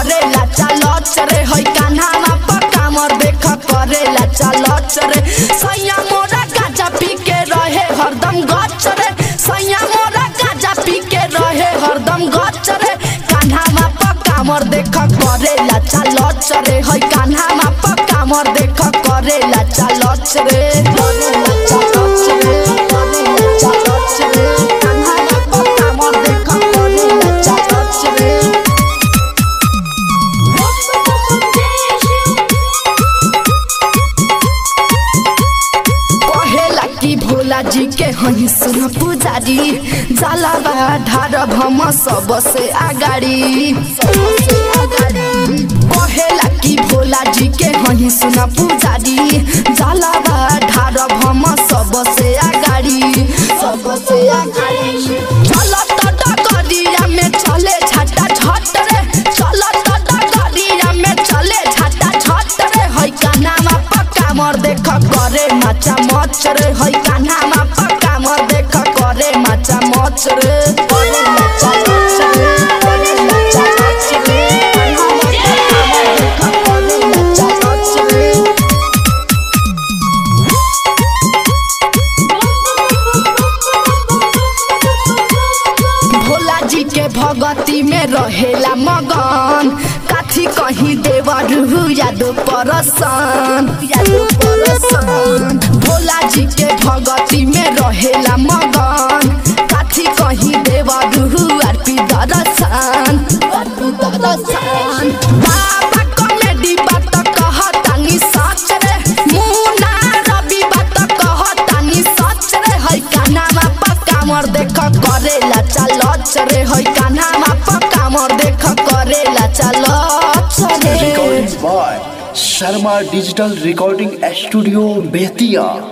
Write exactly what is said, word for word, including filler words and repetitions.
करेला चालच रे हई कान्हा पर कामर देख करेला चालच रे सैया मोरा गाजा पी के रहे हरदम गच रे सैया मोरा गाजा पी के रहे हरदम गच रे कान्हा पर कामर देख करेला चालच रे हई कान्हा पर कामर देख करेला चालच रे करेला चालच रे करेला चालच रे कान्हा पर कामर देख करेला चालच रे भोला जी के हई सुन पुजारी जाला बा ढार भम सबसे आगाड़ी कहेला कि भोला जी के हई सुन पुजारी जाला बा ढार भम सबसे आगाड़ी सबसे आगाड़ी चलत डगरिया में चले झटा झट रे चलत डगरिया में चले झटा झट रे हई कान्हा पर कामर देख करे माचा मच रे हई कान्हा पर कामर देख करे माचा मच रे करे माचा मच रे करे माचा मच रे कान्हा पर कामर देख करे माचा मच रे भोला जी के भगती में रहेला मगन काठी कहीं देवरू यादो परसन यादो परसन भोला जी के भगती में रहेला मगन काठी कहीं देवरू आरपी दरसन आरपी दरसन बाबा कॉमेडी बात कहतानी सच रे मुन्ना रवि बात कहतानी सच रे हई कान्हा पर कामर देख करेला चालच रे हई कान्हा पर कामर देख करेला चालच रे Recordings by Sharma Digital Recording Studio, Bethia।